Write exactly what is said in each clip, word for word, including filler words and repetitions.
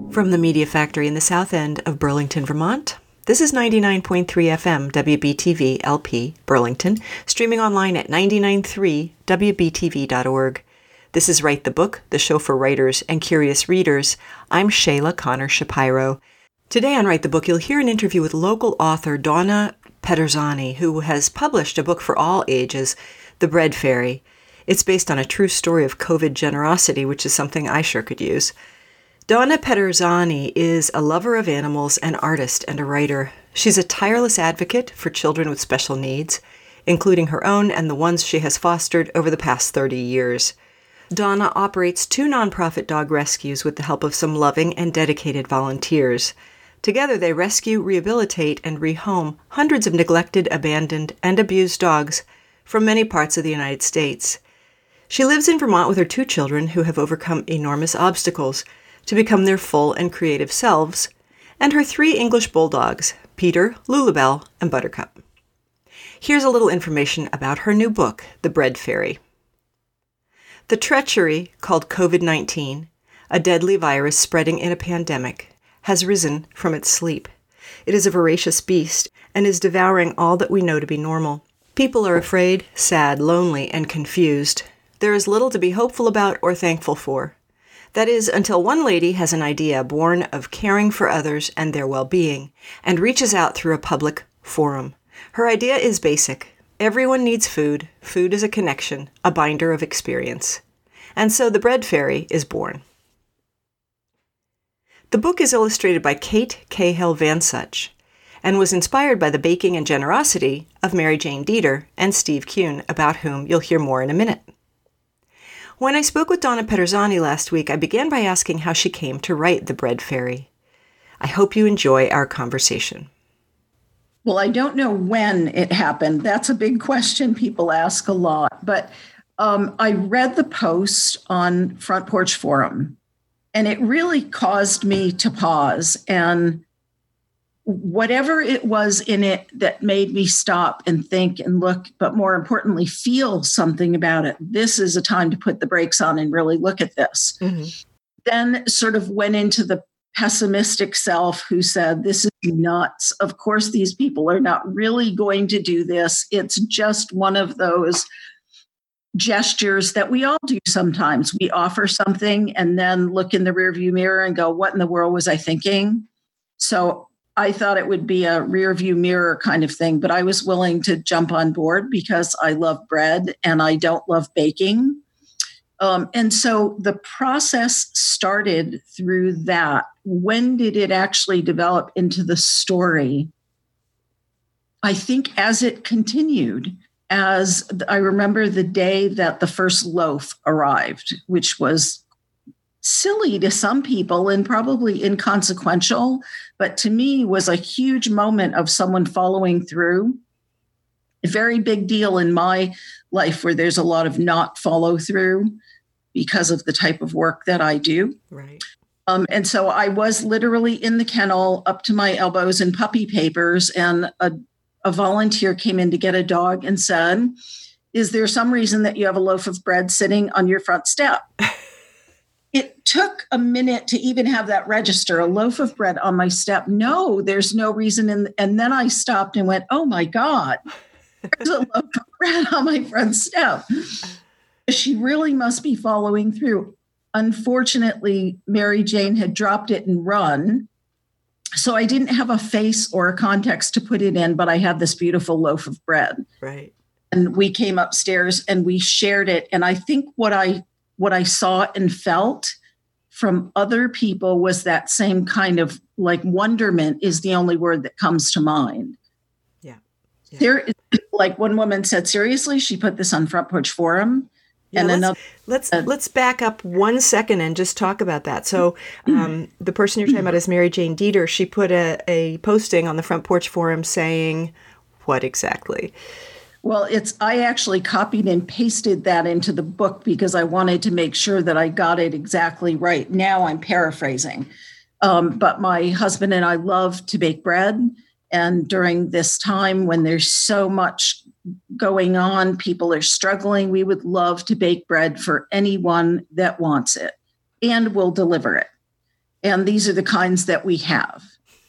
From the Media Factory in the south end of Burlington, Vermont, this is ninety-nine point three F M W B T V L P, Burlington, streaming online at nine nine three W B T V dot org. This is Write the Book, the show for writers and curious readers. I'm Shayla Connor Shapiro. Today on Write the Book, you'll hear an interview with local author Donna Pederzani, who has published a book for all ages, The Bread Fairy. It's based on a true story of COVID generosity, which is something I sure could use. Donna Pederzani is a lover of animals, an artist, and a writer. She's a tireless advocate for children with special needs, including her own and the ones she has fostered over the past thirty years. Donna operates two nonprofit dog rescues with the help of some loving and dedicated volunteers. Together, they rescue, rehabilitate, and rehome hundreds of neglected, abandoned, and abused dogs from many parts of the United States. She lives in Vermont with her two children who have overcome enormous obstacles to become their full and creative selves, and her three English bulldogs, Peter, Lulabelle, and Buttercup. Here's a little information about her new book, The Bread Fairy. The treachery called COVID nineteen, a deadly virus spreading in a pandemic, has risen from its sleep. It is a voracious beast and is devouring all that we know to be normal. People are afraid, sad, lonely, and confused. There is little to be hopeful about or thankful for. That is, until one lady has an idea born of caring for others and their well-being, and reaches out through a public forum. Her idea is basic. Everyone needs food. Food is a connection, a binder of experience. And so the Bread Fairy is born. The book is illustrated by Kate Cahill Van Such, and was inspired by the baking and generosity of Mary Jane Deeter and Steve Kuhn, about whom you'll hear more in a minute. When I spoke with Donna Pederzani last week, I began by asking how she came to write The Bread Fairy. I hope you enjoy our conversation. Well, I don't know when it happened. That's a big question people ask a lot. But um, I read the post on Front Porch Forum, and it really caused me to pause. And whatever it was in it that made me stop and think and look, but more importantly, feel something about it. This is a time to put the brakes on and really look at this. Mm-hmm. Then sort of went into the pessimistic self who said, this is nuts. Of course, these people are not really going to do this. It's just one of those gestures that we all do sometimes. We offer something and then look in the rearview mirror and go, what in the world was I thinking? So I thought it would be a rear view mirror kind of thing, but I was willing to jump on board because I love bread and I don't love baking. Um, and so the process started through that. When did it actually develop into the story? I think as it continued, as I remember the day that the first loaf arrived, which was silly to some people and probably inconsequential, but to me was a huge moment of someone following through. A very big deal in my life where there's a lot of not follow through because of the type of work that I do. Right. Um, and so I was literally in the kennel up to my elbows in puppy papers, and a, a volunteer came in to get a dog and said, is there some reason that you have a loaf of bread sitting on your front step? It took a minute to even have that register, a loaf of bread on my step. No, there's no reason. And, and then I stopped and went, oh my God, there's a loaf of bread on my front step. She really must be following through. Unfortunately, Mary Jane had dropped it and run. So I didn't have a face or a context to put it in, but I had this beautiful loaf of bread. Right. And we came upstairs and we shared it. And I think what I What I saw and felt from other people was that same kind of like wonderment is the only word that comes to mind. Yeah. yeah. There, like one woman said, seriously, she put this on Front Porch Forum. Yeah, and let's, another, let's uh, let's back up one second and just talk about that. So um, the person you're talking about is Mary Jane Deeter. She put a, a posting on the Front Porch Forum saying what exactly? Well, it's I actually copied and pasted that into the book because I wanted to make sure that I got it exactly right. Now I'm paraphrasing. Um, but my husband and I love to bake bread. And during this time when there's so much going on, people are struggling, we would love to bake bread for anyone that wants it and will deliver it. And these are the kinds that we have.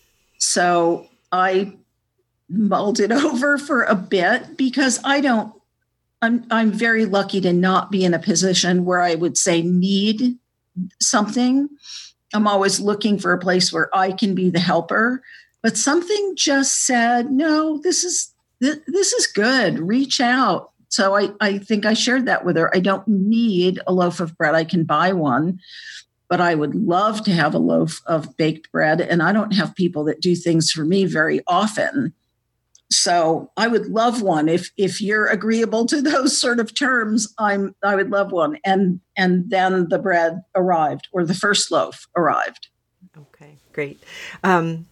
So I mulled it over for a bit because I don't, I'm, I'm very lucky to not be in a position where I would say need something. I'm always looking for a place where I can be the helper, but something just said, no, this is, this, this is good. Reach out. So I, I think I shared that with her. I don't need a loaf of bread. I can buy one, but I would love to have a loaf of baked bread. And I don't have people that do things for me very often. So I would love one. If if you're agreeable to those sort of terms, I'm I would love one. And and then the bread arrived, or the first loaf arrived. Okay, great. Um,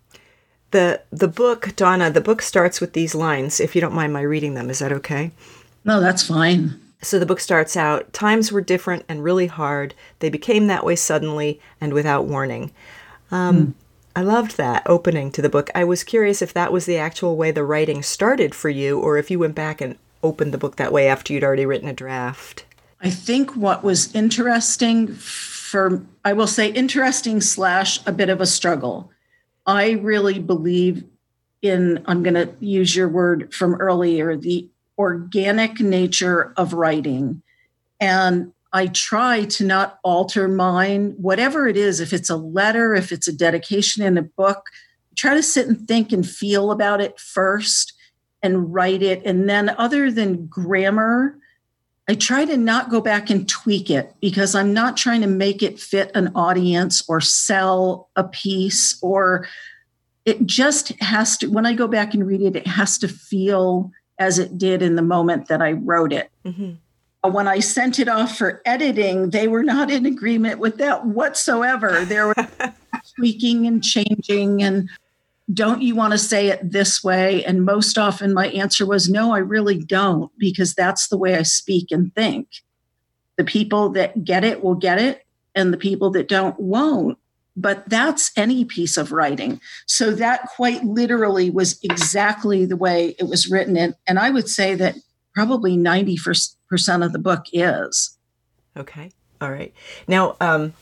the the book, Donna, the book starts with these lines. If you don't mind my reading them, is that okay? No, that's fine. So the book starts out, times were different and really hard. They became that way suddenly and without warning. Um, mm. I loved that opening to the book. I was curious if that was the actual way the writing started for you, or if you went back and opened the book that way after you'd already written a draft. I think what was interesting for, I will say interesting slash a bit of a struggle. I really believe in, I'm going to use your word from earlier, the organic nature of writing. And I try to not alter mine, whatever it is, if it's a letter, if it's a dedication in a book, try to sit and think and feel about it first and write it. And then other than grammar, I try to not go back and tweak it because I'm not trying to make it fit an audience or sell a piece, or it just has to, when I go back and read it, it has to feel as it did in the moment that I wrote it. Mm-hmm. When I sent it off for editing, they were not in agreement with that whatsoever. There were tweaking and changing and don't you want to say it this way? And most often my answer was, no, I really don't, because that's the way I speak and think. The people that get it will get it, and the people that don't won't. But that's any piece of writing. So that quite literally was exactly the way it was written. And, and I would say that probably ninety percent of the book is. Okay. All right. Now, um,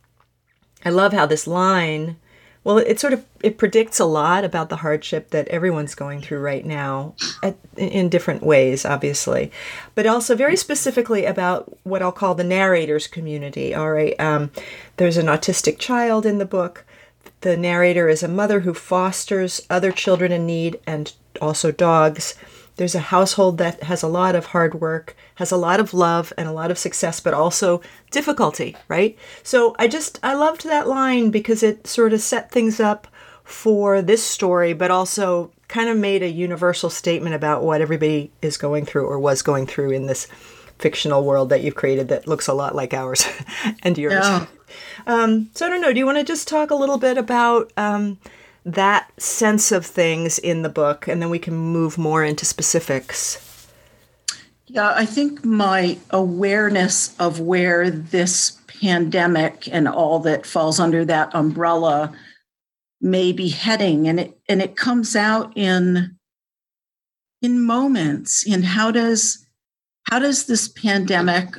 I love how this line, well, it sort of, it predicts a lot about the hardship that everyone's going through right now at, in different ways, obviously, but also very specifically about what I'll call the narrator's community. All right. Um, there's an autistic child in the book. The narrator is a mother who fosters other children in need and also dogs. There's a household that has a lot of hard work, has a lot of love and a lot of success, but also difficulty, right? So I just, I loved that line because it sort of set things up for this story, but also kind of made a universal statement about what everybody is going through or was going through in this fictional world that you've created that looks a lot like ours and yours. Yeah. Um, so I don't know, do you want to just talk a little bit about um, that sense of things in the book, and then we can move more into specifics? Yeah, I think my awareness of where this pandemic and all that falls under that umbrella may be heading, and it and it comes out in in moments. In how does how does this pandemic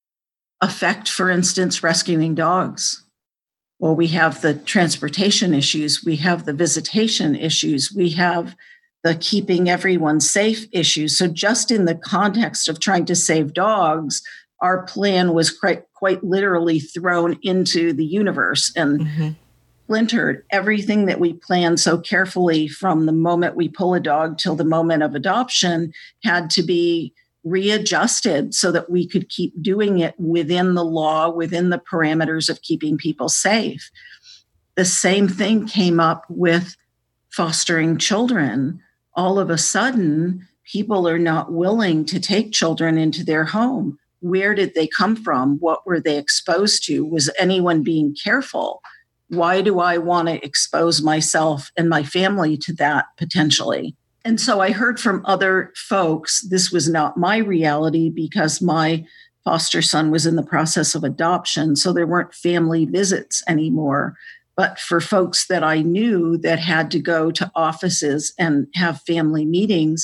affect, for instance, rescuing dogs? Well, we have the transportation issues, we have the visitation issues, we have the keeping everyone safe issues. So just in the context of trying to save dogs, our plan was quite, quite literally thrown into the universe and mm-hmm. splintered. Everything that we planned so carefully from the moment we pull a dog till the moment of adoption had to be readjusted so that we could keep doing it within the law, within the parameters of keeping people safe. The same thing came up with fostering children. All of a sudden, people are not willing to take children into their home. Where did they come from? What were they exposed to? Was anyone being careful? Why do I want to expose myself and my family to that potentially? And so I heard from other folks, this was not my reality because my foster son was in the process of adoption, so there weren't family visits anymore. But for folks that I knew that had to go to offices and have family meetings,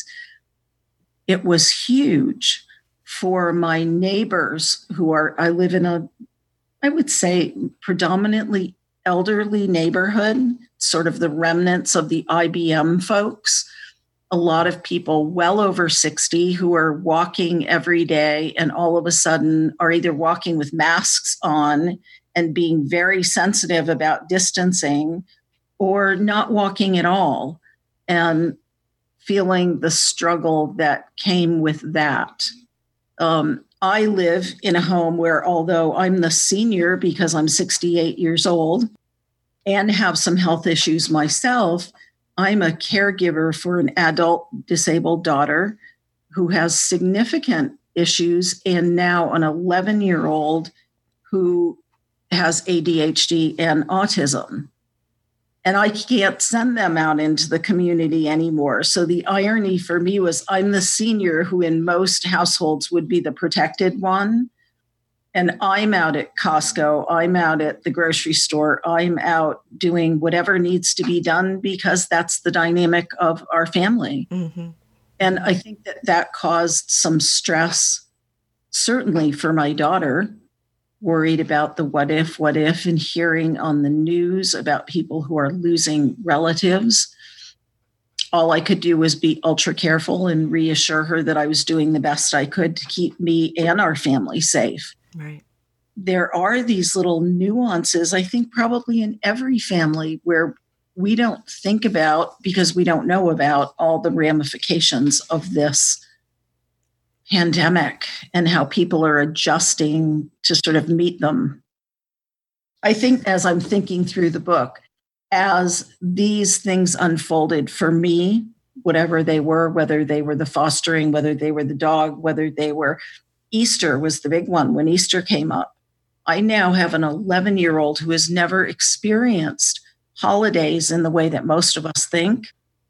it was huge. For my neighbors who are, I live in a, I would say, predominantly elderly neighborhood, sort of the remnants of the I B M folks. A lot of people well over sixty who are walking every day and all of a sudden are either walking with masks on and being very sensitive about distancing or not walking at all and feeling the struggle that came with that. Um, I live in a home where, although I'm the senior because I'm sixty-eight years old and have some health issues myself, I'm a caregiver for an adult disabled daughter who has significant issues and now an eleven-year-old who has A D H D and autism. And I can't send them out into the community anymore. So the irony for me was I'm the senior who in most households would be the protected one. And I'm out at Costco, I'm out at the grocery store, I'm out doing whatever needs to be done because that's the dynamic of our family. Mm-hmm. And I think that that caused some stress, certainly for my daughter, worried about the what if, what if, and hearing on the news about people who are losing relatives. All I could do was be ultra careful and reassure her that I was doing the best I could to keep me and our family safe. Right. There are these little nuances, I think probably in every family, where we don't think about because we don't know about all the ramifications of this pandemic and how people are adjusting to sort of meet them. I think as I'm thinking through the book, as these things unfolded for me, whatever they were, whether they were the fostering, whether they were the dog, whether they were Easter was the big one when Easter came up. I now have an eleven-year-old who has never experienced holidays in the way that most of us think.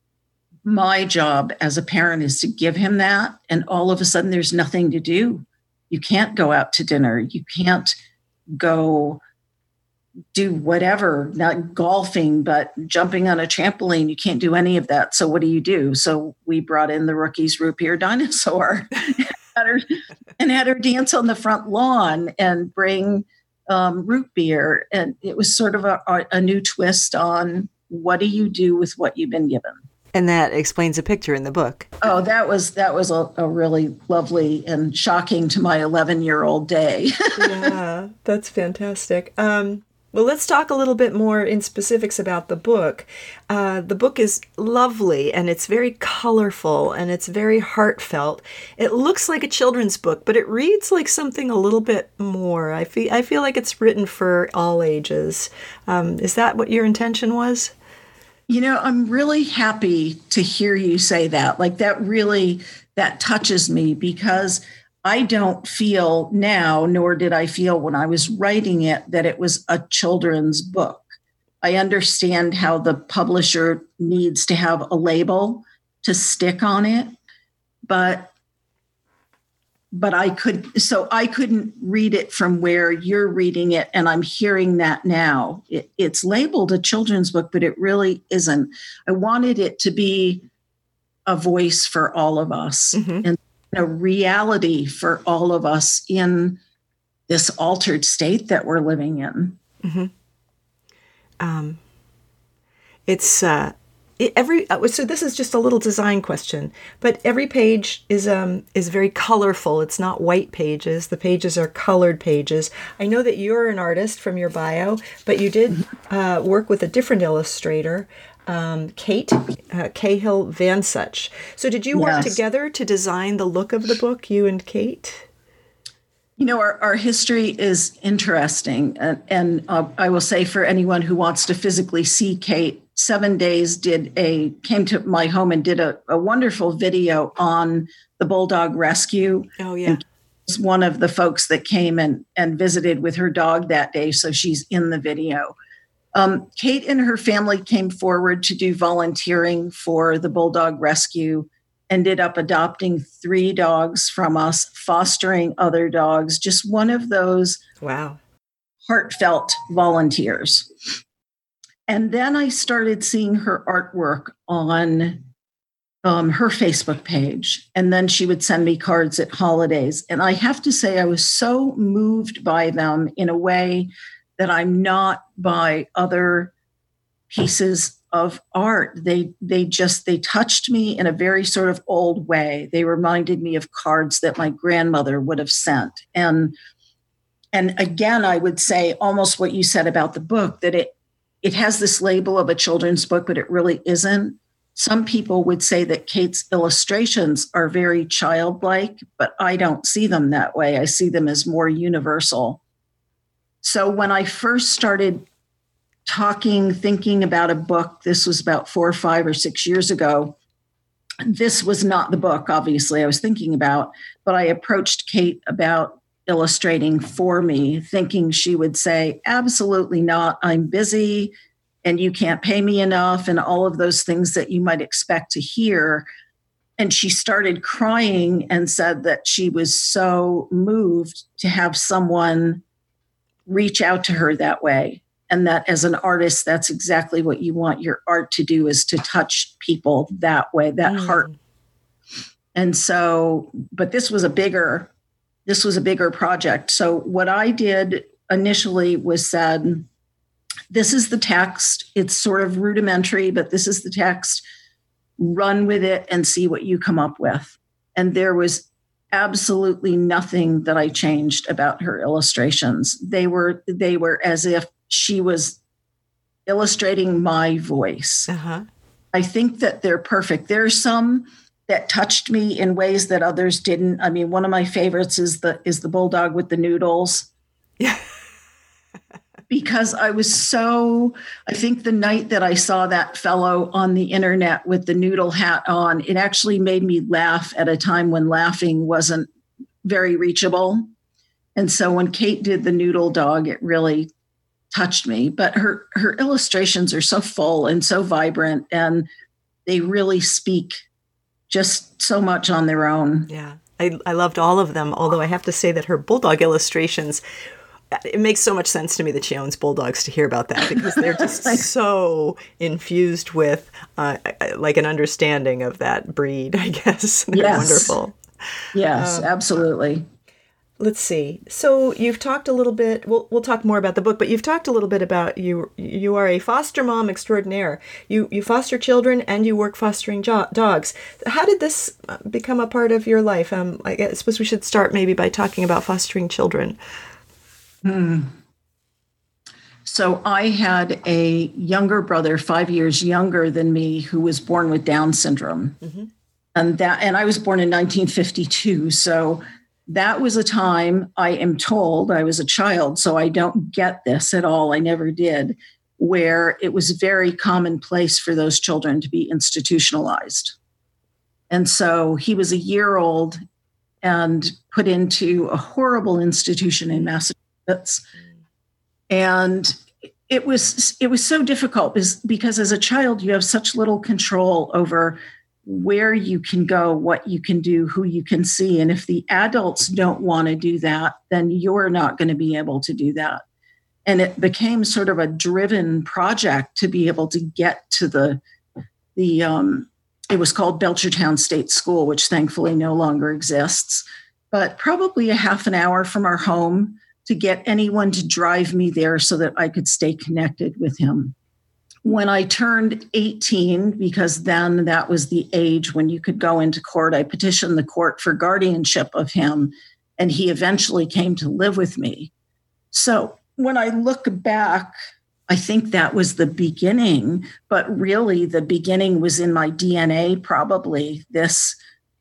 My job as a parent is to give him that, and all of a sudden there's nothing to do. You can't go out to dinner. You can't go do whatever, not golfing, but jumping on a trampoline. You can't do any of that. So what do you do? So we brought in the Rookie's Root Beer Dinosaur. Had her, and had her dance on the front lawn and bring um, root beer. And it was sort of a, a new twist on what do you do with what you've been given. And that explains a picture in the book. Oh, that was that was a, a really lovely and shocking to my eleven-year-old day. Yeah, that's fantastic. Um, well, let's talk a little bit more in specifics about the book. Uh, the book is lovely, and it's very colorful, and it's very heartfelt. It looks like a children's book, but it reads like something a little bit more. I feel I feel like it's written for all ages. Um, is that what your intention was? You know, I'm really happy to hear you say that. Like that really, that touches me because I don't feel now, nor did I feel when I was writing it, that it was a children's book. I understand how the publisher needs to have a label to stick on it, but but I could, so I couldn't read it from where you're reading it, and I'm hearing that now. It, it's labeled a children's book, but it really isn't. I wanted it to be a voice for all of us, mm-hmm. and a reality for all of us in this altered state that we're living in. Mm-hmm. Um, it's uh, it, every so this is just a little design question, but every page is um is very colorful. It's not white pages. The pages are colored pages. I know that you're an artist from your bio, but you did uh, work with a different illustrator. Um, Kate uh, Cahill Van Such. So did you work yes. together to design the look of the book, you and Kate? You know, our, our history is interesting. And, and uh, I will say for anyone who wants to physically see Kate, Seven Days did a came to my home and did a, a wonderful video on the Bulldog Rescue. Oh, yeah. And was one of the folks that came and, and visited with her dog that day. So she's in the video. Um, Kate and her family came forward to do volunteering for the Bulldog Rescue, ended up adopting three dogs from us, fostering other dogs, just one of those wow, heartfelt volunteers. And then I started seeing her artwork on um, her Facebook page. And then she would send me cards at holidays. And I have to say, I was so moved by them in a way that I'm not by other pieces of art. They they just they touched me in a very sort of old way. They reminded me of cards that my grandmother would have sent. And and again, I would say almost what you said about the book, that it it has this label of a children's book, but it really isn't. Some people would say that Kate's illustrations are very childlike, but I don't see them that way. I see them as more universal. So when I first started talking, thinking about a book, this was about four or five or six years ago. This was not the book, obviously, I was thinking about, but I approached Kate about illustrating for me, thinking she would say, absolutely not, I'm busy and you can't pay me enough, and all of those things that you might expect to hear. And she started crying and said that she was so moved to have someone reach out to her that way. And that as an artist, that's exactly what you want your art to do, is to touch people that way, that mm. heart. And so, but this was a bigger, this was a bigger project. So what I did initially was said, this is the text. It's sort of rudimentary, but this is the text. Run with it and see what you come up with. And there was absolutely nothing that I changed about her illustrations. They were, they were as if she was illustrating my voice. Uh-huh. I think that they're perfect. There are some that touched me in ways that others didn't. I mean, one of my favorites is the is the bulldog with the noodles. Yeah. Because I was so, I think the night that I saw that fellow on the internet with the noodle hat on, it actually made me laugh at a time when laughing wasn't very reachable. And so when Kate did the noodle dog, it really touched me. But her her illustrations are so full and so vibrant, and they really speak just so much on their own. Yeah, I, I loved all of them, although I have to say that her bulldog illustrations, it makes so much sense to me that she owns bulldogs to hear about that, because they're just so infused with uh, like an understanding of that breed, I guess. They're yes. wonderful. Yes, um, absolutely. Let's see. So you've talked a little bit, we'll, we'll talk more about the book, but you've talked a little bit about you you are a foster mom extraordinaire. You you foster children and you work fostering jo- dogs. How did this become a part of your life? Um, I suppose we should start maybe by talking about fostering children. Hmm. So I had a younger brother, five years younger than me, who was born with Down syndrome. Mm-hmm. And that, and I was born in nineteen fifty-two. So that was a time, I am told, I was a child, so I don't get this at all. I never did, where it was very commonplace for those children to be institutionalized. And so he was a year old and put into a horrible institution in Massachusetts. And it was it was so difficult because, because as a child, you have such little control over where you can go, what you can do, who you can see. And if the adults don't want to do that, then you're not going to be able to do that. And it became sort of a driven project to be able to get to the, the um, it was called Belchertown State School, which thankfully no longer exists, but probably a half an hour from our home to get anyone to drive me there so that I could stay connected with him. When I turned eighteen, because then that was the age when you could go into court, I petitioned the court for guardianship of him, and he eventually came to live with me. So when I look back, I think that was the beginning, but really the beginning was in my D N A, probably, this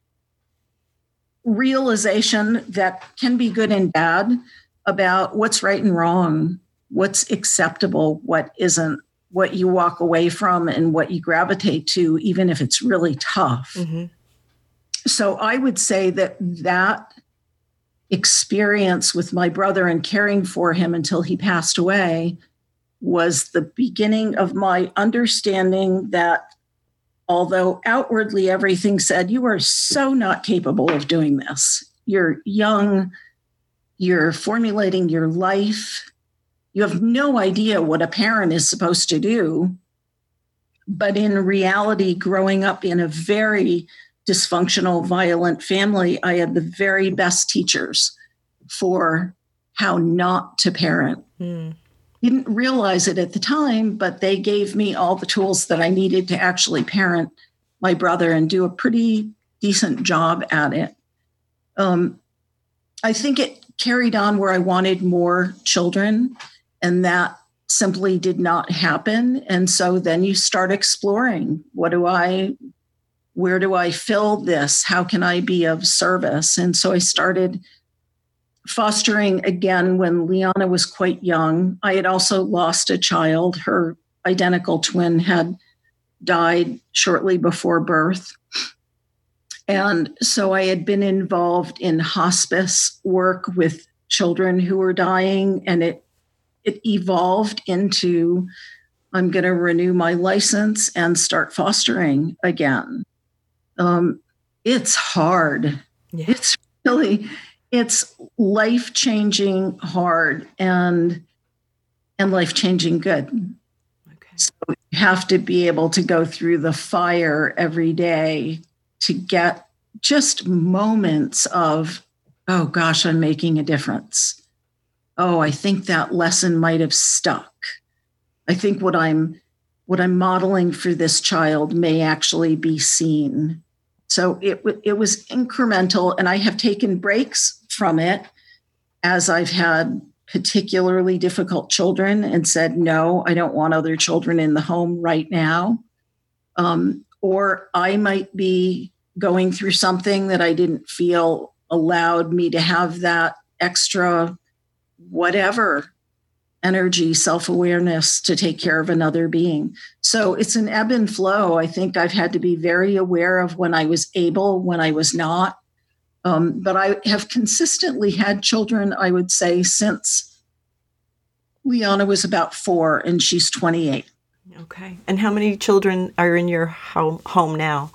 realization that can be good and bad about what's right and wrong, what's acceptable, what isn't, what you walk away from and what you gravitate to, even if it's really tough. Mm-hmm. So I would say that that experience with my brother and caring for him until he passed away was the beginning of my understanding that although outwardly everything said, you are so not capable of doing this. You're young, you're formulating your life, you have no idea what a parent is supposed to do. But in reality, growing up in a very dysfunctional, violent family, I had the very best teachers for how not to parent. Mm. didn't realize it at the time, but they gave me all the tools that I needed to actually parent my brother and do a pretty decent job at it. Um, I think it carried on where I wanted more children, and that simply did not happen. And so then you start exploring, what do I, where do I fill this? How can I be of service? And so I started fostering again when Liana was quite young. I had also lost a child. Her identical twin had died shortly before birth. And so I had been involved in hospice work with children who were dying, and it it evolved into, I'm going to renew my license and start fostering again. Um, it's hard. Yeah. It's really, it's life-changing hard and and life-changing good. Okay. So you have to be able to go through the fire every day to get just moments of, oh gosh, I'm making a difference. Oh, I think that lesson might have stuck. I think what I'm what I'm modeling for this child may actually be seen. So it it was incremental, and I have taken breaks from it as I've had particularly difficult children and said, no, I don't want other children in the home right now. Um, or I might be going through something that I didn't feel allowed me to have that extra whatever energy, self-awareness to take care of another being. So it's an ebb and flow. I think I've had to be very aware of when I was able, when I was not. Um, but I have consistently had children, I would say, since Liana was about four and she's twenty-eight. Okay. And how many children are in your home, home now?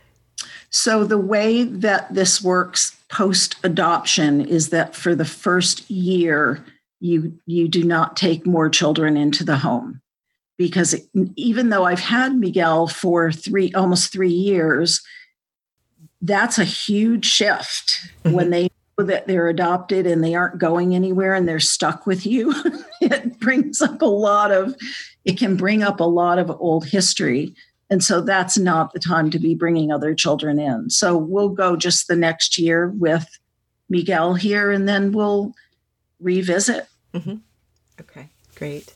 So the way that this works post-adoption is that for the first year, you you do not take more children into the home, because it, even though I've had Miguel for three almost three years, that's a huge shift mm-hmm. when they know that they're adopted and they aren't going anywhere and they're stuck with you. It brings up a lot of, it can bring up a lot of old history. And so that's not the time to be bringing other children in. So we'll go just the next year with Miguel here, and then we'll revisit. Mm-hmm. Okay, great.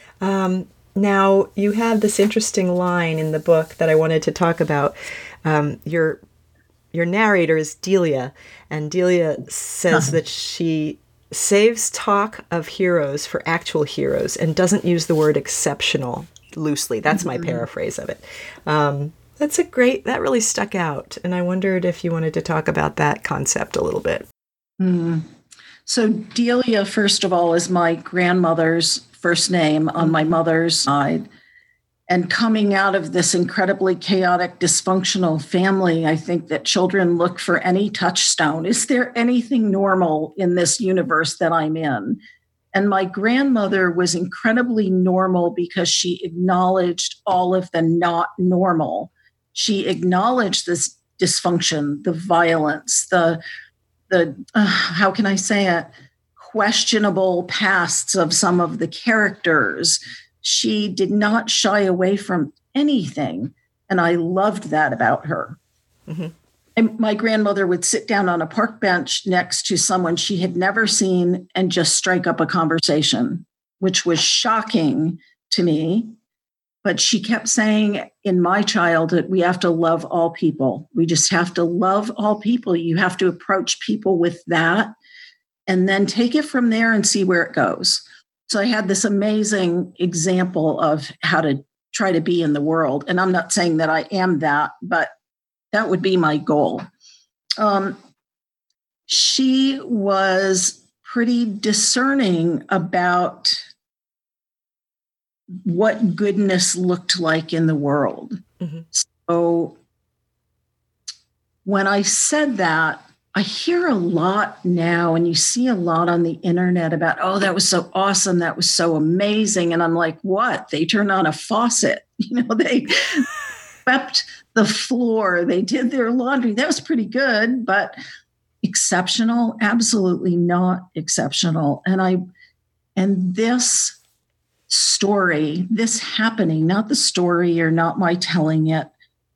Um, now, you have this interesting line in the book that I wanted to talk about. Um, your your narrator is Delia, and Delia says uh-huh. that she saves talk of heroes for actual heroes and doesn't use the word exceptional loosely. That's my mm-hmm. paraphrase of it. Um, that's a great, that really stuck out. And I wondered if you wanted to talk about that concept a little bit. Mm-hmm. So Delia, first of all, is my grandmother's first name on my mother's side. And coming out of this incredibly chaotic, dysfunctional family, I think that children look for any touchstone. Is there anything normal in this universe that I'm in? And my grandmother was incredibly normal because she acknowledged all of the not normal. She acknowledged this dysfunction, the violence, the, the uh, how can I say it, questionable pasts of some of the characters. She did not shy away from anything. And I loved that about her. Mm-hmm. And my grandmother would sit down on a park bench next to someone she had never seen and just strike up a conversation, which was shocking to me. But she kept saying, in my childhood, we have to love all people. We just have to love all people. You have to approach people with that and then take it from there and see where it goes. So I had this amazing example of how to try to be in the world. And I'm not saying that I am that, but that would be my goal. Um, she was pretty discerning about what goodness looked like in the world. Mm-hmm. So when I said that, I hear a lot now, and you see a lot on the internet about, oh, that was so awesome. That was so amazing. And I'm like, what? They turned on a faucet. You know, they swept the floor. They did their laundry. That was pretty good, but exceptional? Absolutely not exceptional. And I, and this story, this happening, not the story or not my telling it,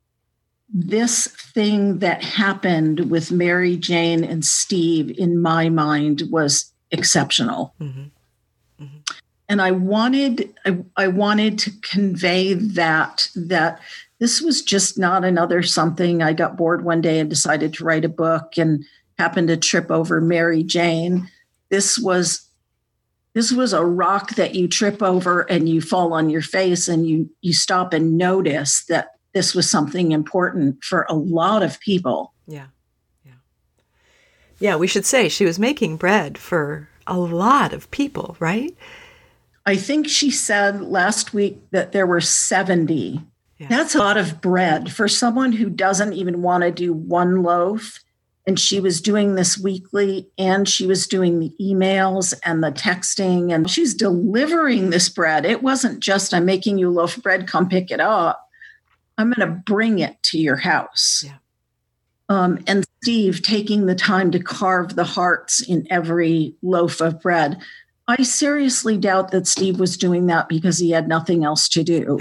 this thing that happened with Mary Jane and Steve, in my mind, was exceptional. Mm-hmm. Mm-hmm. And I wanted, I, I wanted to convey that, that this was just not another something. I got bored one day and decided to write a book and happened to trip over Mary Jane. This was This was a rock that you trip over and you fall on your face, and you you stop and notice that this was something important for a lot of people. Yeah. Yeah. Yeah, we should say she was making bread for a lot of people, right? I think she said last week that there were seventy. Yeah. That's a lot of bread for someone who doesn't even want to do one loaf. And she was doing this weekly, and she was doing the emails and the texting, and she's delivering this bread. It wasn't just, I'm making you a loaf of bread, come pick it up. I'm going to bring it to your house. Yeah. Um, and Steve taking the time to carve the hearts in every loaf of bread. I seriously doubt that Steve was doing that because he had nothing else to do.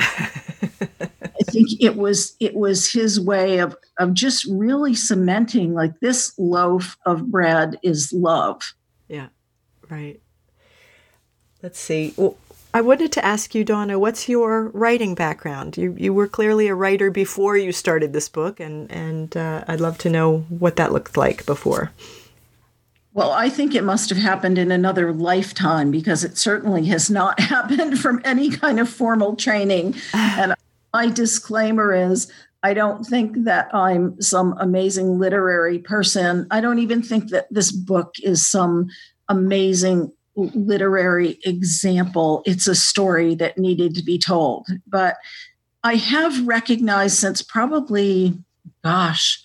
I think it was it was his way of, of just really cementing, like, this loaf of bread is love. Yeah, right. Let's see. Well, I wanted to ask you, Donna, what's your writing background? You you were clearly a writer before you started this book, and, and uh, I'd love to know what that looked like before. Well, I think it must have happened in another lifetime, because it certainly has not happened from any kind of formal training. And my disclaimer is, I don't think that I'm some amazing literary person. I don't even think that this book is some amazing literary example. It's a story that needed to be told. But I have recognized since probably, gosh,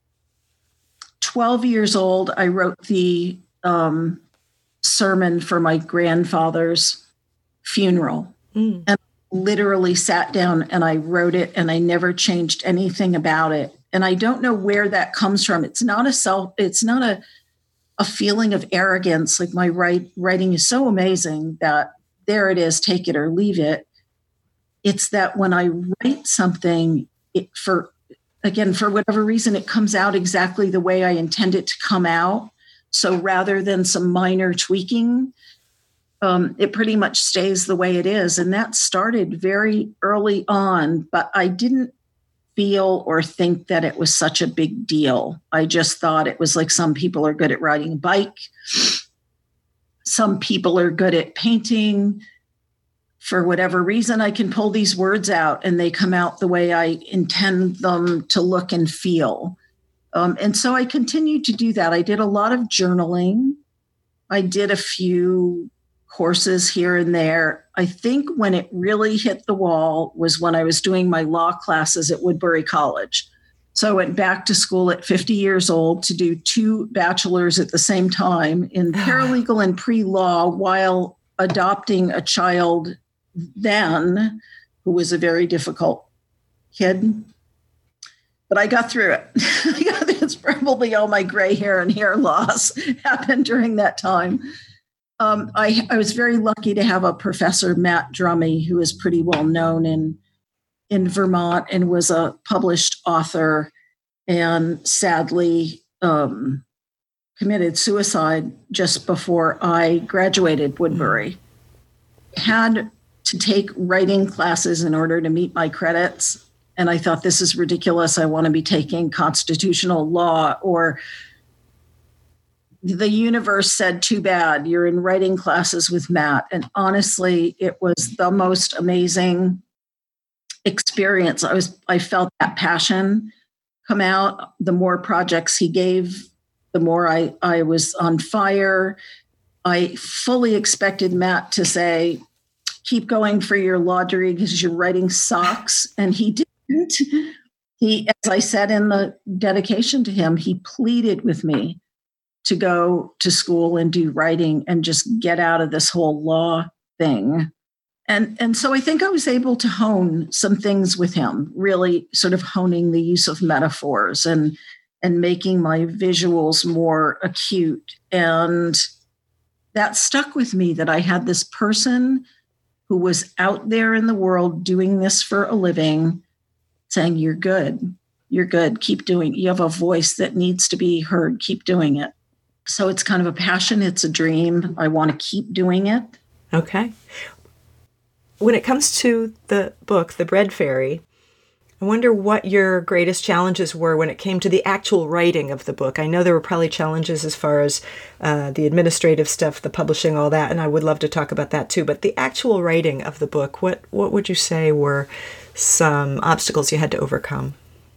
twelve years old, I wrote the um, sermon for my grandfather's funeral. Mm. And literally sat down and I wrote it, and I never changed anything about it. And I don't know where that comes from. It's not a self, it's not a, a feeling of arrogance. Like, my write, writing is so amazing that there it is, take it or leave it. It's that when I write something, it, for, again, for whatever reason, it comes out exactly the way I intend it to come out. So rather than some minor tweaking, Um, it pretty much stays the way it is. And that started very early on, but I didn't feel or think that it was such a big deal. I just thought it was like, some people are good at riding a bike. Some people are good at painting. For whatever reason, I can pull these words out and they come out the way I intend them to look and feel. Um, and so I continued to do that. I did a lot of journaling. I did a few courses here and there. I think when it really hit the wall was when I was doing my law classes at Woodbury College. So I went back to school at fifty years old to do two bachelors at the same time in paralegal and pre-law, while adopting a child then who was a very difficult kid. But I got through it. It's probably all my gray hair and hair loss happened during that time. Um, I, I was very lucky to have a professor, Matt Drummy, who is pretty well known in, in Vermont and was a published author, and sadly um, committed suicide just before I graduated Woodbury. Had to take writing classes in order to meet my credits. And I thought, this is ridiculous. I want to be taking constitutional law. Or the universe said, too bad, you're in writing classes with Matt. And honestly, it was the most amazing experience. I was, I felt that passion come out. The more projects he gave, the more I, I was on fire. I fully expected Matt to say, keep going for your law degree because you're writing socks. And he didn't. He, as I said in the dedication to him, he pleaded with me to go to school and do writing and just get out of this whole law thing. And, and so I think I was able to hone some things with him, really sort of honing the use of metaphors and, and making my visuals more acute. And that stuck with me, that I had this person who was out there in the world doing this for a living, saying, you're good, you're good, keep doing it. You have a voice that needs to be heard, keep doing it. So it's kind of a passion, it's a dream. I want to keep doing it. Okay. When it comes to the book, The Bread Fairy, I wonder what your greatest challenges were when it came to the actual writing of the book. I know there were probably challenges as far as uh, the administrative stuff, the publishing, all that, and I would love to talk about that too. But the actual writing of the book, what, what would you say were some obstacles you had to overcome?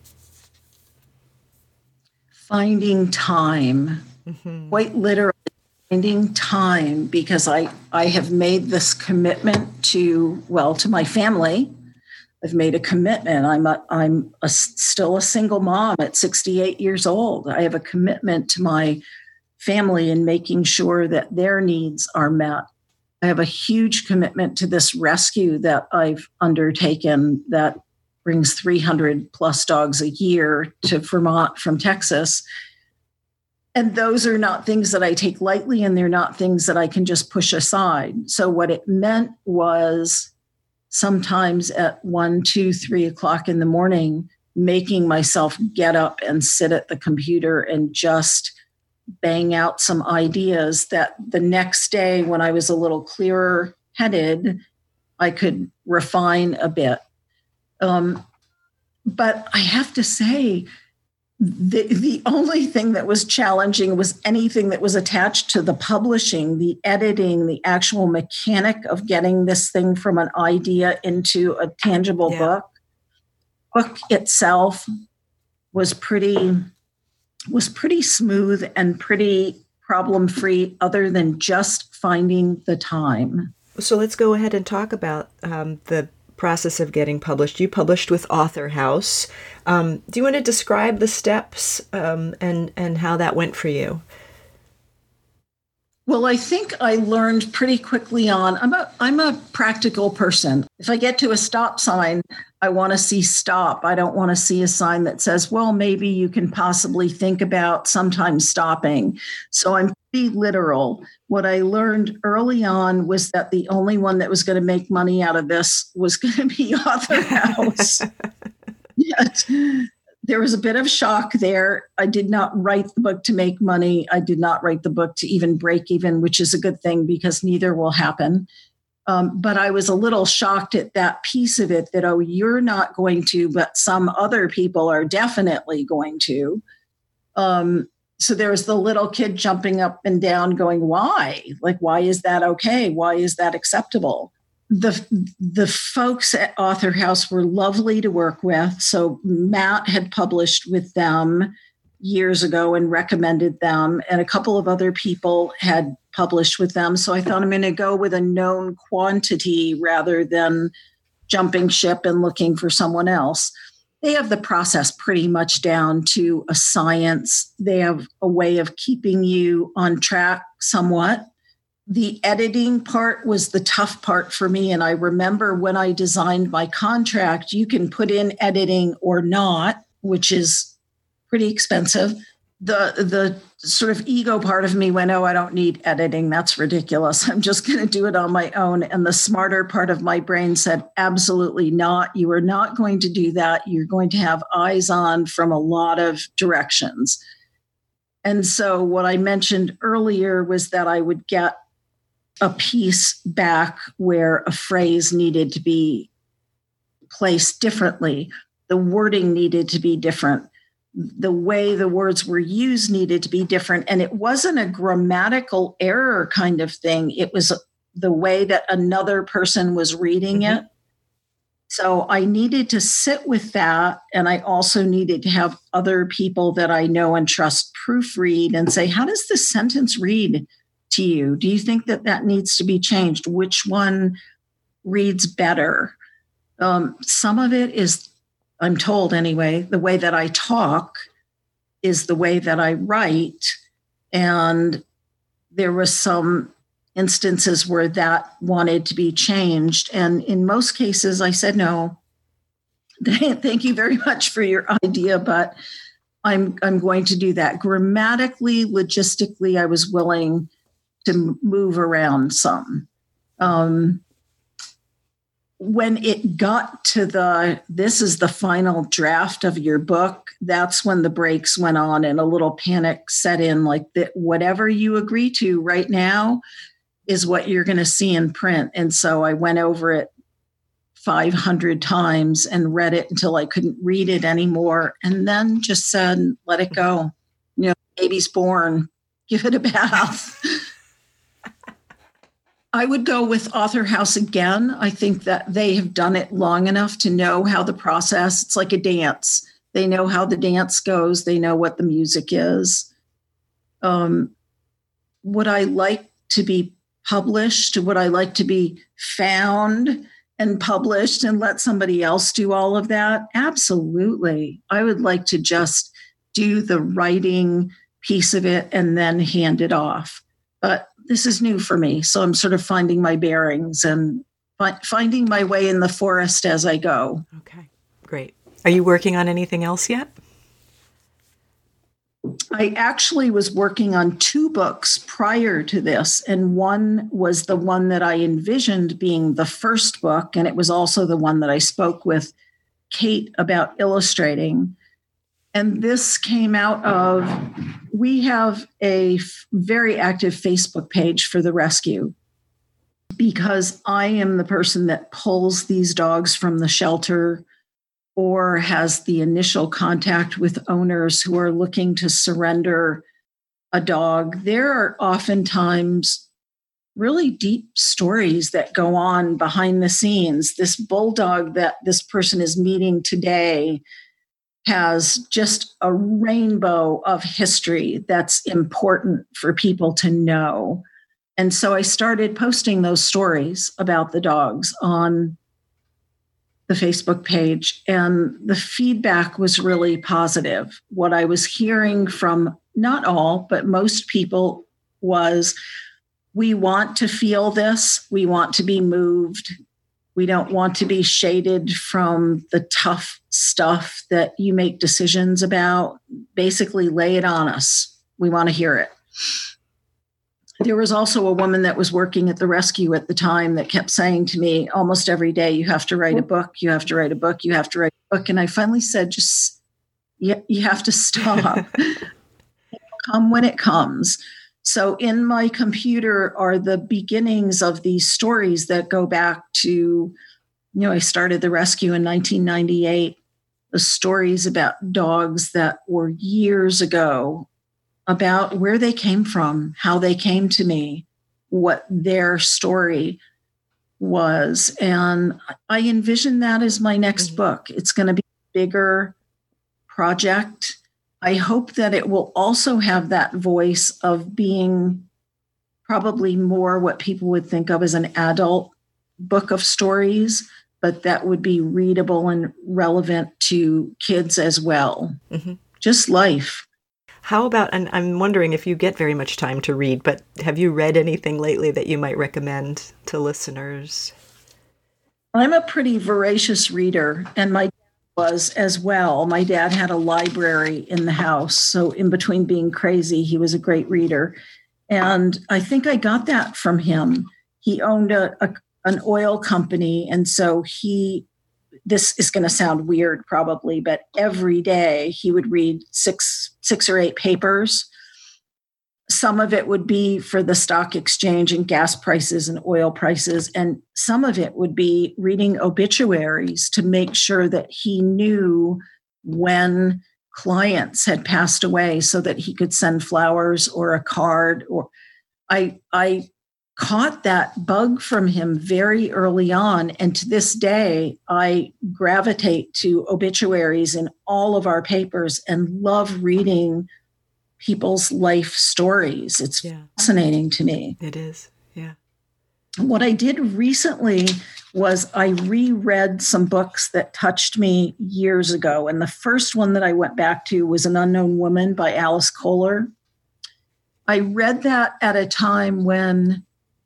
Finding time, mm-hmm. quite literally finding time, because I, I have made this commitment to, well, to my family. I've made a commitment. I'm a, I'm a, still a single mom at sixty-eight years old. I have a commitment to my family in making sure that their needs are met. I have a huge commitment to this rescue that I've undertaken that brings three hundred plus dogs a year to Vermont from Texas. And those are not things that I take lightly, and they're not things that I can just push aside. So what it meant was sometimes at one, two, three o'clock in the morning, making myself get up and sit at the computer and just bang out some ideas that the next day, when I was a little clearer headed, I could refine a bit. Um, but I have to say, The, the only thing that was challenging was anything that was attached to the publishing, the editing, the actual mechanic of getting this thing from an idea into a tangible yeah. book. Book itself was pretty was pretty smooth and pretty problem-free, other than just finding the time. So let's go ahead and talk about um, the process of getting published. You published with Author House. Um, do you want to describe the steps um, and and how that went for you? Well, I think I learned pretty quickly on. I'm a I'm a practical person. If I get to a stop sign, I want to see stop. I don't want to see a sign that says, well, maybe you can possibly think about sometimes stopping. So I'm pretty literal. What I learned early on was that the only one that was going to make money out of this was going to be Author House. Yes. There was a bit of shock there. I did not write the book to make money. I did not write the book to even break even, which is a good thing because neither will happen. Um, but I was a little shocked at that piece of it that, oh, you're not going to, but some other people are definitely going to. Um, so there was the little kid jumping up and down going, why? Like, why is that okay? Why is that acceptable? The, the folks at Author House were lovely to work with. So Matt had published with them years ago and recommended them, and a couple of other people had published with them. So I thought, I'm going to go with a known quantity rather than jumping ship and looking for someone else. They have the process pretty much down to a science. They have a way of keeping you on track somewhat. The editing part was the tough part for me. And I remember when I designed my contract, you can put in editing or not, which is pretty expensive. The the sort of ego part of me went, oh, I don't need editing. That's ridiculous. I'm just going to do it on my own. And the smarter part of my brain said, absolutely not. You are not going to do that. You're going to have eyes on from a lot of directions. And so what I mentioned earlier was that I would get a piece back where a phrase needed to be placed differently. The wording needed to be different. The way the words were used needed to be different. And it wasn't a grammatical error kind of thing. It was the way that another person was reading mm-hmm. it. So I needed to sit with that. And I also needed to have other people that I know and trust proofread and say, how does this sentence read to you? Do you think that that needs to be changed? Which one reads better? Um, some of it is, I'm told anyway, the way that I talk is the way that I write. And there were some instances where that wanted to be changed. And in most cases, I said, no, thank you very much for your idea, but I'm, I'm going to do that. Grammatically, logistically, I was willing to move around some. Um, when it got to the, this is the final draft of your book, that's when the brakes went on and a little panic set in, like that whatever you agree to right now is what you're going to see in print. And so I went over it five hundred times and read it until I couldn't read it anymore. And then just said, let it go. You know, baby's born, give it a bath. I would go with Author House again. I think that they have done it long enough to know how the process, it's like a dance. They know how the dance goes. They know what the music is. Um, would I like to be published? Would I like to be found and published and let somebody else do all of that? Absolutely. I would like to just do the writing piece of it and then hand it off. But this is new for me. So I'm sort of finding my bearings and fi- finding my way in the forest as I go. Okay, great. Are you working on anything else yet? I actually was working on two books prior to this, and one was the one that I envisioned being the first book, and it was also the one that I spoke with Kate about illustrating. And this came out of, we have a f- very active Facebook page for the rescue because I am the person that pulls these dogs from the shelter or has the initial contact with owners who are looking to surrender a dog. There are oftentimes really deep stories that go on behind the scenes. This bulldog that this person is meeting today has just a rainbow of history that's important for people to know. And so I started posting those stories about the dogs on the Facebook page, and the feedback was really positive. What I was hearing from not all, but most people was, we want to feel this. We want to be moved. We don't want to be shaded from the tough stuff that you make decisions about. Basically, lay it on us. We want to hear it. There was also a woman that was working at the rescue at the time that kept saying to me almost every day, you have to write a book, you have to write a book, you have to write a book. And I finally said, just, you, you have to stop. Come when it comes. So in my computer are the beginnings of these stories that go back to, you know, I started the rescue in nineteen ninety-eight, the stories about dogs that were years ago, about where they came from, how they came to me, what their story was. And I envision that as my next mm-hmm. book. It's going to be a bigger project. I hope that it will also have that voice of being probably more what people would think of as an adult book of stories, but that would be readable and relevant to kids as well. Mm-hmm. Just life. How about, and I'm wondering if you get very much time to read, but have you read anything lately that you might recommend to listeners? I'm a pretty voracious reader, and my dad was as well. My dad had a library in the house, so in between being crazy, he was a great reader. And I think I got that from him. He owned a, a an oil company, and so he, this is going to sound weird probably, but every day he would read six, six or eight papers. Some of it would be for the stock exchange and gas prices and oil prices. And some of it would be reading obituaries to make sure that he knew when clients had passed away so that he could send flowers or a card. Or I, I caught that bug from him very early on. And to this day, I gravitate to obituaries in all of our papers and love reading people's life stories. It's yeah. fascinating to me. It is, yeah. What I did recently was I reread some books that touched me years ago. And the first one that I went back to was An Unknown Woman by Alice Kohler. I read that at a time when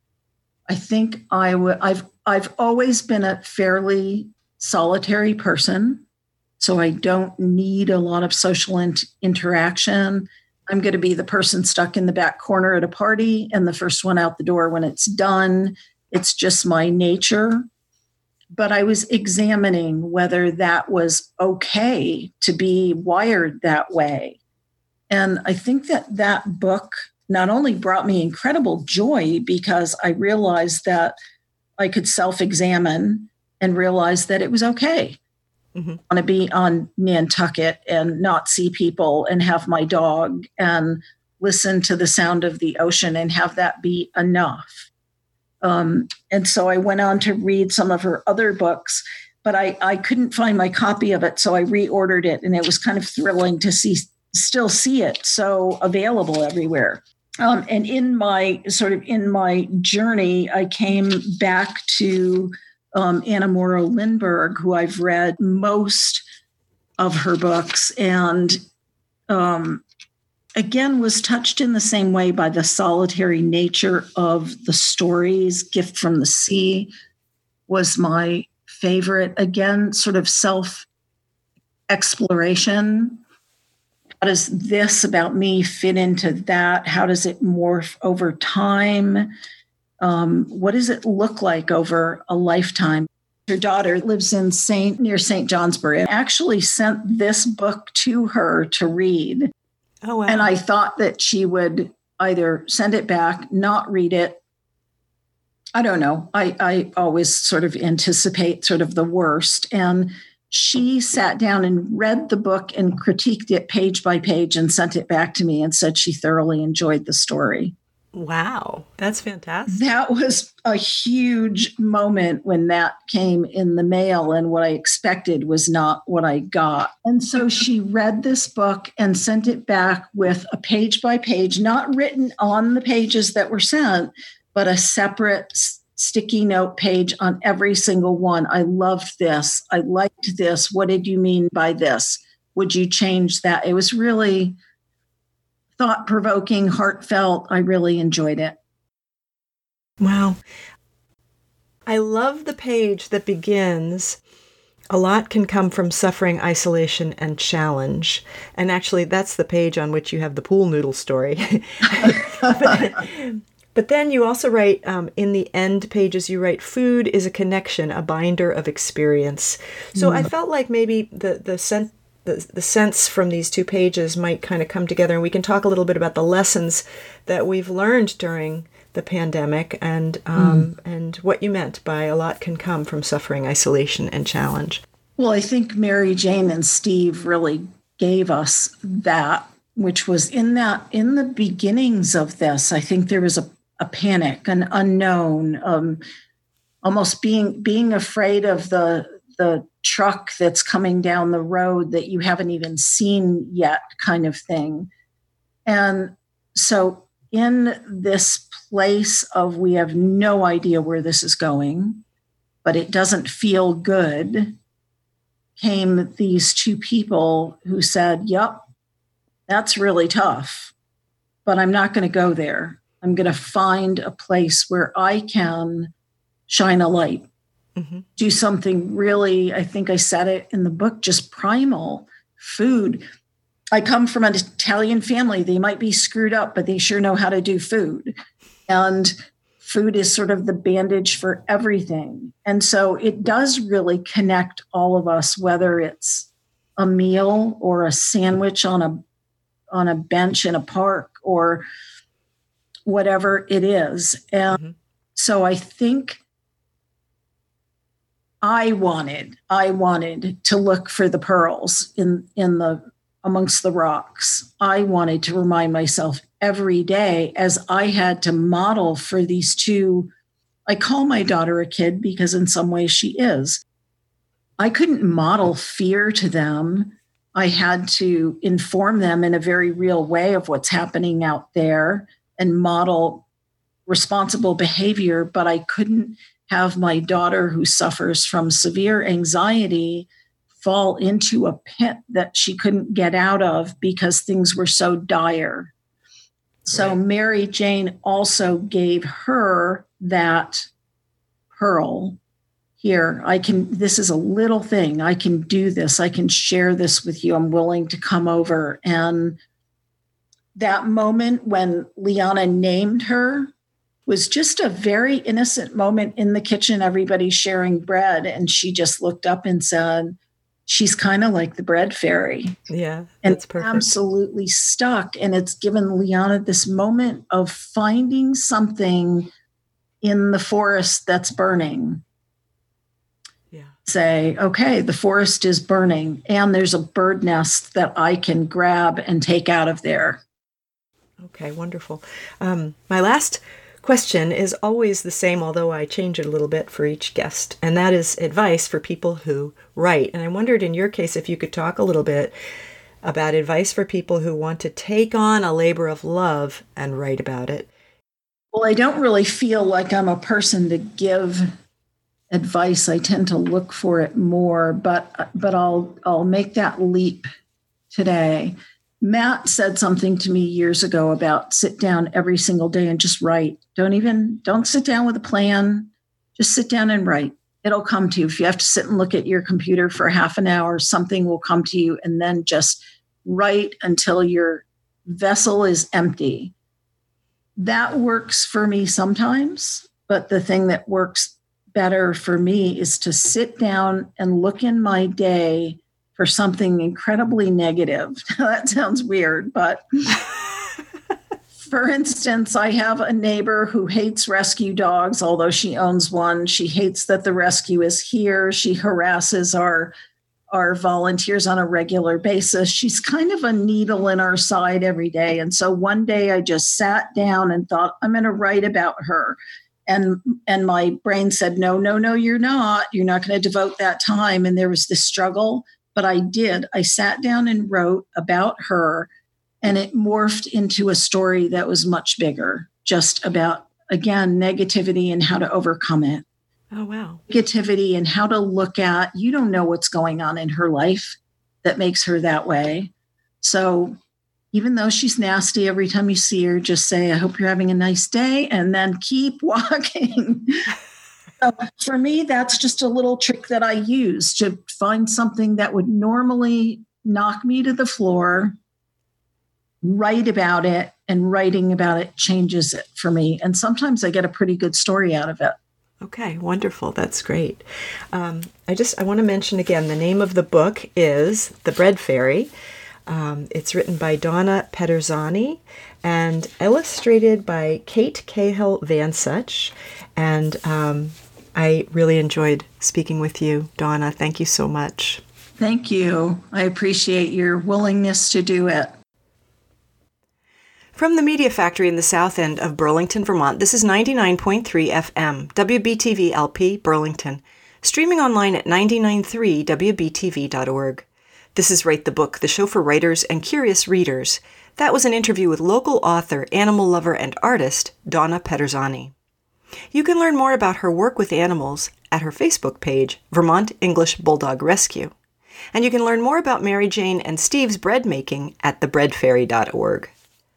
I think I w- I've I've always been a fairly solitary person, so I don't need a lot of social in- interaction. I'm going to be the person stuck in the back corner at a party and the first one out the door when it's done. It's just my nature. but I was examining whether that was okay to be wired that way. And I think that that book not only brought me incredible joy because I realized that I could self-examine and realize that it was okay. Mm-hmm. I want to be on Nantucket and not see people and have my dog and listen to the sound of the ocean and have that be enough. Um, and so I went on to read some of her other books, but I, I couldn't find my copy of it. So I reordered it, and it was kind of thrilling to see, still see it so available everywhere. Um, and in my sort of in my journey, I came back to um, Anna Morrow Lindbergh, who I've read most of her books, and um, again was touched in the same way by the solitary nature of the stories. Gift from the Sea was my favorite. Again, sort of self-exploration. How does this about me fit into that? How does it morph over time? Um, what does it look like over a lifetime? Her daughter lives in Saint near Saint Johnsbury. I actually sent this book to her to read. Oh, wow. And I thought that she would either send it back, not read it. I don't know. I, I always sort of anticipate sort of the worst. And she sat down and read the book and critiqued it page by page and sent it back to me and said she thoroughly enjoyed the story. Wow, that's fantastic. That was a huge moment when that came in the mail, and what I expected was not what I got. And so she read this book and sent it back with a page by page, not written on the pages that were sent, but a separate sticky note page on every single one. I loved this. I liked this. What did you mean by this? Would you change that? It was really thought-provoking, heartfelt. I really enjoyed it. Wow. I love the page that begins, "A lot can come from suffering, isolation, and challenge." And actually, that's the page on which you have the pool noodle story. but, but then you also write, um, in the end pages, you write, "Food is a connection, a binder of experience." So mm. I felt like maybe the, the sense The, the sense from these two pages might kind of come together, and we can talk a little bit about the lessons that we've learned during the pandemic and um, mm. and what you meant by a lot can come from suffering, isolation, and challenge. Well, I think Mary Jane and Steve really gave us that, which was in that in the beginnings of this. I think there was a, a panic, an unknown, um, almost being being afraid of the the truck that's coming down the road that you haven't even seen yet, kind of thing. And so in this place of we have no idea where this is going, but it doesn't feel good, came these two people who said, yep, that's really tough, but I'm not going to go there. I'm going to find a place where I can shine a light. Mm-hmm. Do something really, I think I said it in the book, just primal. Food. I come from an Italian family. They might be screwed up, but they sure know how to do food. And food is sort of the bandage for everything. And so it does really connect all of us, whether it's a meal or a sandwich on a on a bench in a park or whatever it is. And mm-hmm. so I think I wanted, I wanted to look for the pearls in, in the, amongst the rocks. I wanted to remind myself every day as I had to model for these two. I call my daughter a kid because in some ways she is. I couldn't model fear to them. I had to inform them in a very real way of what's happening out there and model responsible behavior, but I couldn't have my daughter, who suffers from severe anxiety, fall into a pit that she couldn't get out of because things were so dire. So right. Mary Jane also gave her that pearl. Here, I can, this is a little thing. I can do this. I can share this with you. I'm willing to come over. And that moment when Liana named her, was just a very innocent moment in the kitchen, everybody sharing bread. And she just looked up and said, she's kind of like the bread fairy. Yeah, that's and perfect. Absolutely stuck. And it's given Liana this moment of finding something in the forest that's burning. Yeah. Say, okay, the forest is burning and there's a bird nest that I can grab and take out of there. Okay, wonderful. Um, my last question is always the same, although I change it a little bit for each guest, and that is advice for people who write. And I wondered in your case if you could talk a little bit about advice for people who want to take on a labor of love and write about it. Well, I don't really feel like I'm a person to give advice. I tend to look for it more, but but I'll I'll make that leap today. Matt said something to me years ago about sit down every single day and just write. Don't even, don't sit down with a plan. Just sit down and write. It'll come to you. If you have to sit and look at your computer for half an hour, something will come to you, and then just write until your vessel is empty. That works for me sometimes, but the thing that works better for me is to sit down and look in my day for something incredibly negative. That sounds weird, but for instance, I have a neighbor who hates rescue dogs, although she owns one. She hates that the rescue is here. She harasses our, our volunteers on a regular basis. She's kind of a needle in our side every day. And so one day I just sat down and thought, I'm going to write about her. And and my brain said, no, no, no, you're not. You're not going to devote that time. And there was this struggle. But I did. I sat down and wrote about her, and it morphed into a story that was much bigger, just about, again, negativity and how to overcome it. Oh, wow. Negativity and how to look at, you don't know what's going on in her life that makes her that way. So even though she's nasty, every time you see her, just say, I hope you're having a nice day, and then keep walking. So for me, that's just a little trick that I use to find something that would normally knock me to the floor, write about it, and writing about it changes it for me. And sometimes I get a pretty good story out of it. Okay, wonderful. That's great. Um, I just, I want to mention again, the name of the book is The Bread Fairy. Um, it's written by Donna Pederzani and illustrated by Kate Cahill Van Such. And um, I really enjoyed speaking with you, Donna. Thank you so much. Thank you. I appreciate your willingness to do it. From the Media Factory in the south end of Burlington, Vermont, this is ninety-nine point three F M, W B T V L P, Burlington, streaming online at nine nine three W B T V dot org. This is Write the Book, the show for writers and curious readers. That was an interview with local author, animal lover, and artist, Donna Pederzani. You can learn more about her work with animals at her Facebook page, Vermont English Bulldog Rescue. And you can learn more about Mary Jane and Steve's bread making at the bread fairy dot org.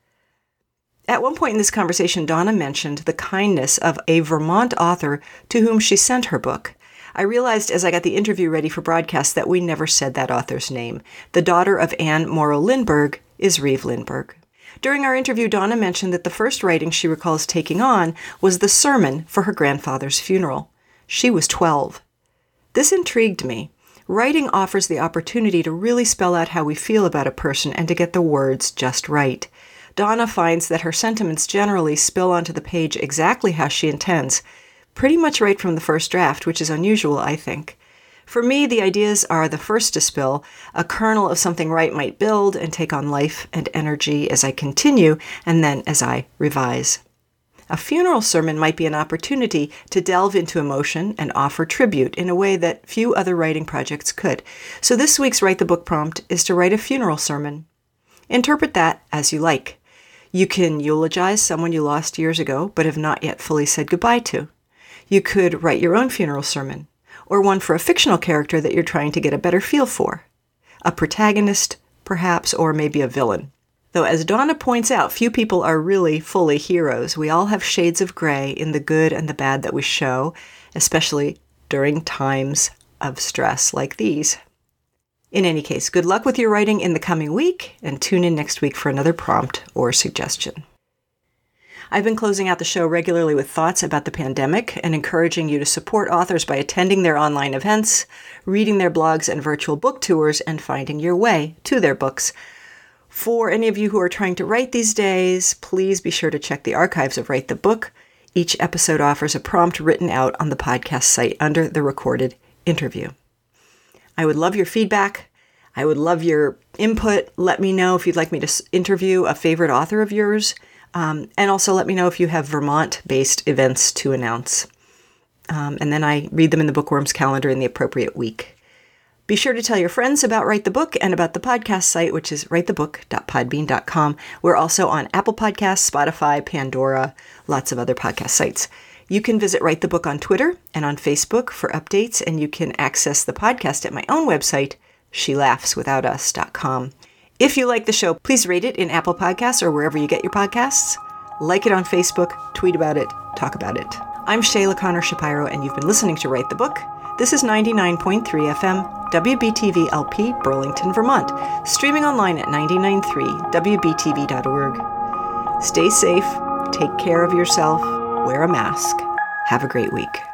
At one point in this conversation, Donna mentioned the kindness of a Vermont author to whom she sent her book. I realized as I got the interview ready for broadcast that we never said that author's name. The daughter of Anne Morrow Lindbergh is Reeve Lindbergh. During our interview, Donna mentioned that the first writing she recalls taking on was the sermon for her grandfather's funeral. She was twelve. This intrigued me. Writing offers the opportunity to really spell out how we feel about a person and to get the words just right. Donna finds that her sentiments generally spill onto the page exactly how she intends, pretty much right from the first draft, which is unusual, I think. For me, the ideas are the first to spill. A kernel of something right might build and take on life and energy as I continue, and then as I revise. A funeral sermon might be an opportunity to delve into emotion and offer tribute in a way that few other writing projects could. So this week's Write the Book prompt is to write a funeral sermon. Interpret that as you like. You can eulogize someone you lost years ago but have not yet fully said goodbye to. You could write your own funeral sermon, or one for a fictional character that you're trying to get a better feel for. A protagonist, perhaps, or maybe a villain. Though as Donna points out, few people are really fully heroes. We all have shades of gray in the good and the bad that we show, especially during times of stress like these. In any case, good luck with your writing in the coming week, and tune in next week for another prompt or suggestion. I've been closing out the show regularly with thoughts about the pandemic and encouraging you to support authors by attending their online events, reading their blogs and virtual book tours, and finding your way to their books. For any of you who are trying to write these days, please be sure to check the archives of Write the Book. Each episode offers a prompt written out on the podcast site under the recorded interview. I would love your feedback. I would love your input. Let me know if you'd like me to interview a favorite author of yours. Um, and also let me know if you have Vermont-based events to announce. Um, and then I read them in the Bookworms calendar in the appropriate week. Be sure to tell your friends about Write the Book and about the podcast site, which is write the book dot podbean dot com. We're also on Apple Podcasts, Spotify, Pandora, lots of other podcast sites. You can visit Write the Book on Twitter and on Facebook for updates, and you can access the podcast at my own website, she laughs without us dot com. If you like the show, please rate it in Apple Podcasts or wherever you get your podcasts. Like it on Facebook, tweet about it, talk about it. I'm Shayla Connor Shapiro, and you've been listening to Write the Book. This is ninety-nine point three F M, W B T V L P, Burlington, Vermont, streaming online at nine nine three W B T V dot org. Stay safe, take care of yourself, wear a mask. Have a great week.